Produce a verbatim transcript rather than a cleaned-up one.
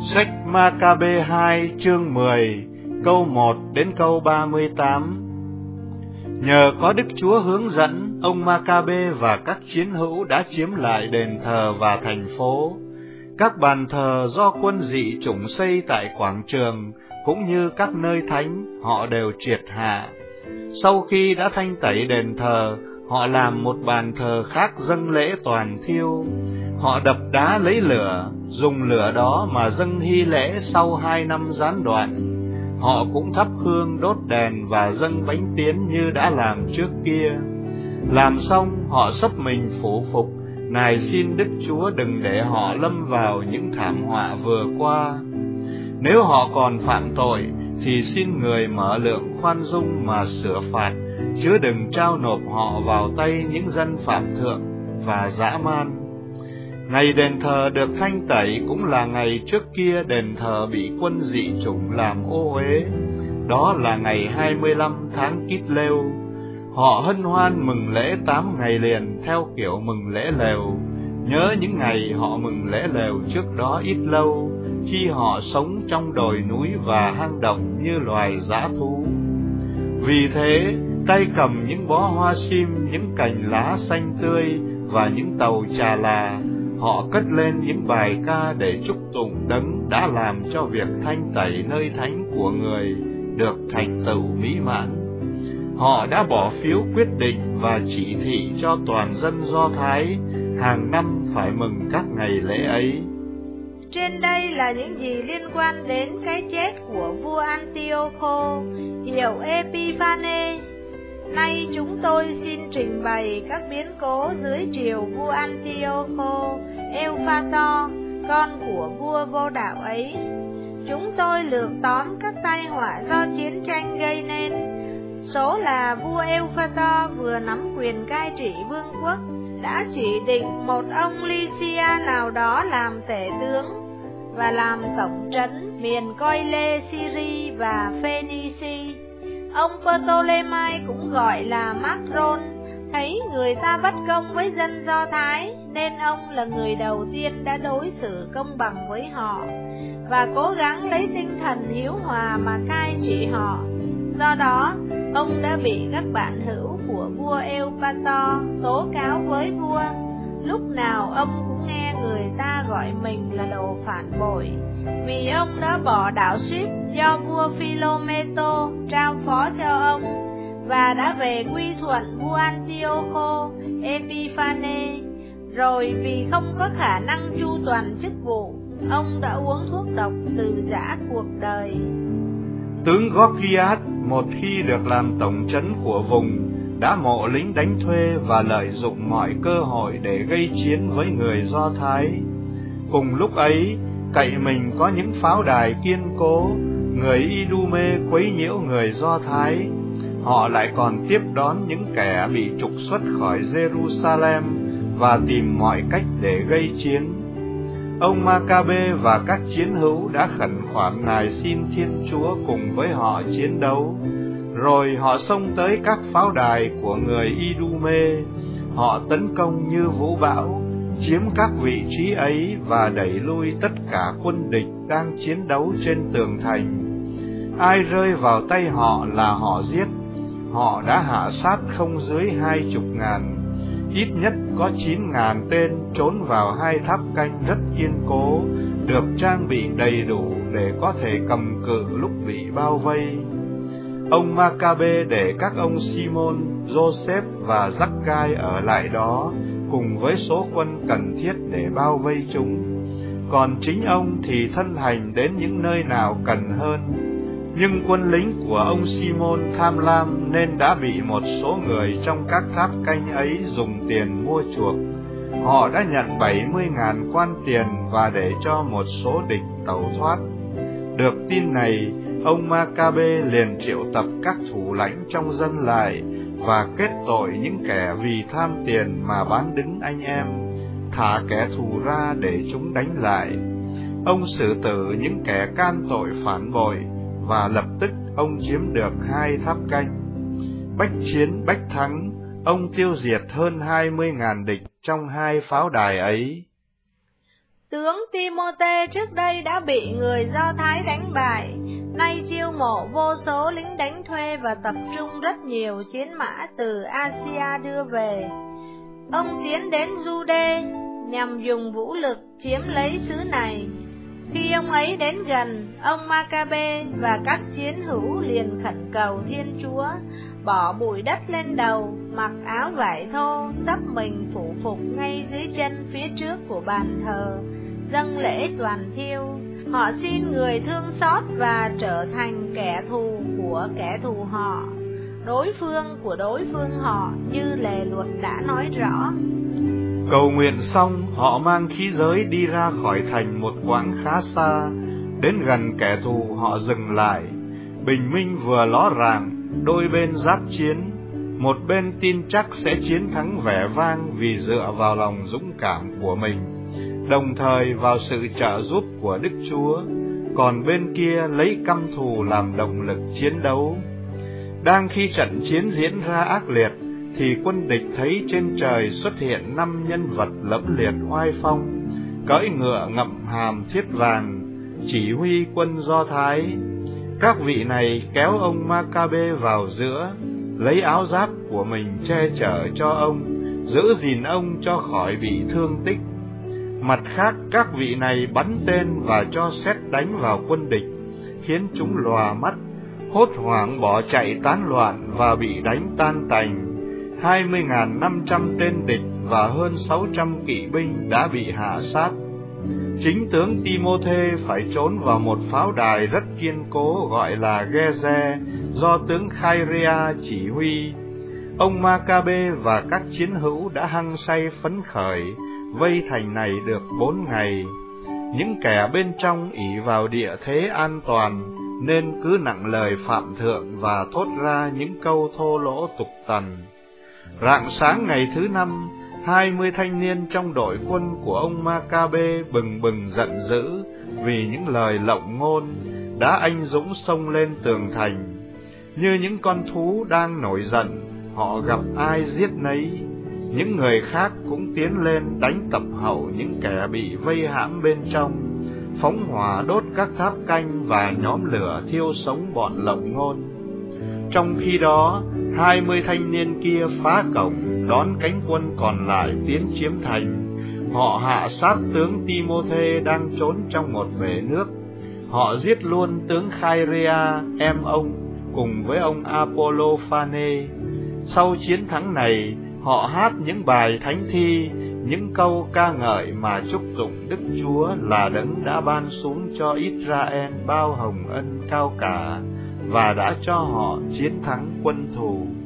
Sách Ma-ca-bê hai chương mười, câu một đến câu ba mươi tám. Nhờ có Đức Chúa hướng dẫn, ông Ma-ca-bê và các chiến hữu đã chiếm lại đền thờ và thành phố. Các bàn thờ do quân dị chủng xây tại quảng trường, cũng như các nơi thánh, họ đều triệt hạ. Sau khi đã thanh tẩy đền thờ, họ làm một bàn thờ khác dâng lễ toàn thiêu. Họ đập đá lấy lửa, dùng lửa đó mà dâng hy lễ sau hai năm gián đoạn. Họ cũng thắp hương đốt đèn và dâng bánh tiến như đã làm trước kia. Làm xong, họ xấp mình phủ phục, nài xin Đức Chúa đừng để họ lâm vào những thảm họa vừa qua. Nếu họ còn phạm tội, thì xin người mở lượng khoan dung mà sửa phạt, chứ đừng trao nộp họ vào tay những dân phạm thượng và dã man. Ngày đền thờ được thanh tẩy cũng là ngày trước kia đền thờ bị quân dị chủng làm ô uế. Đó là ngày hai mươi lăm tháng Kít-lêu. Họ hân hoan mừng lễ tám ngày liền theo kiểu mừng lễ lều, nhớ những ngày họ mừng lễ lều trước đó ít lâu, khi họ sống trong đồi núi và hang động như loài dã thú. Vì thế, tay cầm những bó hoa sim, những cành lá xanh tươi và những tàu trà là, họ cất lên những bài ca để chúc tụng Đấng đã làm cho việc thanh tẩy nơi thánh của người được thành tựu mỹ mãn. Họ đã bỏ phiếu quyết định và chỉ thị cho toàn dân Do Thái hàng năm phải mừng các ngày lễ ấy. Trên đây là những gì liên quan đến cái chết của vua Antioco, hiệu Epiphanes. Nay chúng tôi xin trình bày các biến cố dưới triều vua Antioco Ephatos, con của vua vô đạo ấy. Chúng tôi lược tóm các tai họa do chiến tranh gây nên. Số là vua Ephatos vừa nắm quyền cai trị vương quốc, đã chỉ định một ông Lysia nào đó làm tể tướng và làm tổng trấn miền Coi Lê, Syri và Phoenici. Ông Ptolemy cũng gọi là Macron, thấy người ta bất công với dân Do Thái, nên ông là người đầu tiên đã đối xử công bằng với họ, và cố gắng lấy tinh thần hiếu hòa mà cai trị họ. Do đó, ông đã bị các bạn hữu của vua Ephatos tố cáo với vua. Lúc nào ông cũng nghe người ta gọi mình là đồ phản bội, vì ông đã bỏ đảo Ship do vua Philometo trao phó cho ông, và đã về quy thuận vua Antioco Epiphanes. Rồi vì không có khả năng chu toàn chức vụ, ông đã uống thuốc độc từ giã cuộc đời. Tướng Gorgias, một khi được làm tổng trấn của vùng, đã mộ lính đánh thuê và lợi dụng mọi cơ hội để gây chiến với người Do Thái. Cùng lúc ấy, cậy mình có những pháo đài kiên cố, người Idume quấy nhiễu người Do Thái. Họ lại còn tiếp đón những kẻ bị trục xuất khỏi Jerusalem và tìm mọi cách để gây chiến. Ông Ma-ca-bê và các chiến hữu đã khẩn khoản nài xin Thiên Chúa cùng với họ chiến đấu. Rồi họ xông tới các pháo đài của người Idume. Họ tấn công như vũ bão, chiếm các vị trí ấy và đẩy lui tất cả quân địch đang chiến đấu trên tường thành. Ai rơi vào tay họ là họ giết. Họ đã hạ sát không dưới hai chục ngàn. Ít nhất có chín ngàn tên trốn vào hai tháp canh rất kiên cố, được trang bị đầy đủ để có thể cầm cự lúc bị bao vây. Ông Ma-ca-bê để các ông Simon, Joseph và Giắc-cai ở lại đó, cùng với số quân cần thiết để bao vây chúng. Còn chính ông thì thân hành đến những nơi nào cần hơn. Nhưng quân lính của ông Simon tham lam nên đã bị một số người trong các tháp canh ấy dùng tiền mua chuộc. Họ đã nhận bảy mươi ngàn quan tiền và để cho một số địch tẩu thoát. Được tin này, ông Ma-ca-bê liền triệu tập các thủ lãnh trong dân lại và kết tội những kẻ vì tham tiền mà bán đứng anh em, thả kẻ thù ra để chúng đánh lại. Ông xử tử những kẻ can tội phản bội, và lập tức ông chiếm được hai tháp canh. Bách chiến bách thắng, ông tiêu diệt hơn hai mươi ngàn địch trong hai pháo đài ấy. Tướng Timôthê trước đây đã bị người Do Thái đánh bại, nay chiêu mộ vô số lính đánh thuê và tập trung rất nhiều chiến mã từ Asia đưa về. Ông tiến đến Giu-đê nhằm dùng vũ lực chiếm lấy xứ này. Khi ông ấy đến gần, ông Ma-ca-bê và các chiến hữu liền khẩn cầu Thiên Chúa, bỏ bụi đất lên đầu, mặc áo vải thô, sắp mình phủ phục ngay dưới chân phía trước của bàn thờ, dâng lễ toàn thiêu. Họ xin người thương xót và trở thành kẻ thù của kẻ thù họ, đối phương của đối phương họ, như lề luật đã nói rõ. Cầu nguyện xong, họ mang khí giới đi ra khỏi thành một quãng khá xa. Đến gần kẻ thù, họ dừng lại. Bình minh vừa ló ràng, đôi bên giáp chiến. Một bên tin chắc sẽ chiến thắng vẻ vang vì dựa vào lòng dũng cảm của mình, đồng thời vào sự trợ giúp của Đức Chúa. Còn bên kia lấy căm thù làm động lực chiến đấu. Đang khi trận chiến diễn ra ác liệt, thì quân địch thấy trên trời xuất hiện năm nhân vật lẫm liệt oai phong, cưỡi ngựa ngậm hàm thiết vàng, chỉ huy quân Do Thái. Các vị này kéo ông Ma-ca-bê vào giữa, lấy áo giáp của mình che chở cho ông, giữ gìn ông cho khỏi bị thương tích. Mặt khác, các vị này bắn tên và cho sét đánh vào quân địch, khiến chúng lòa mắt, hốt hoảng bỏ chạy tán loạn và bị đánh tan tành. Hai mươi nghìn năm trăm tên địch và hơn sáu trăm kỵ binh đã bị hạ sát. Chính tướng Timôthê phải trốn vào một pháo đài rất kiên cố gọi là Geze, do tướng Khairea chỉ huy. Ông Ma-ca-bê và các chiến hữu đã hăng say phấn khởi, vây thành này được bốn ngày. Những kẻ bên trong ỷ vào địa thế an toàn, nên cứ nặng lời phạm thượng và thốt ra những câu thô lỗ tục tằn. Rạng sáng ngày thứ năm, hai mươi thanh niên trong đội quân của ông Ma-ca-bê bừng bừng giận dữ vì những lời lộng ngôn, đã anh dũng xông lên tường thành. Như những con thú đang nổi giận, họ gặp ai giết nấy. Những người khác cũng tiến lên đánh tập hậu những kẻ bị vây hãm bên trong, phóng hỏa đốt các tháp canh và nhóm lửa thiêu sống bọn lộng ngôn. Trong khi đó, hai mươi thanh niên kia phá cổng, đón cánh quân còn lại tiến chiếm thành. Họ hạ sát tướng Timôthê đang trốn trong một bể nước. Họ giết luôn tướng Khairea, em ông, cùng với ông Apollo-phane. Sau chiến thắng này, họ hát những bài thánh thi, những câu ca ngợi mà chúc tụng Đức Chúa là đấng đã ban xuống cho Israel bao hồng ân cao cả, và đã cho họ chiến thắng quân thù.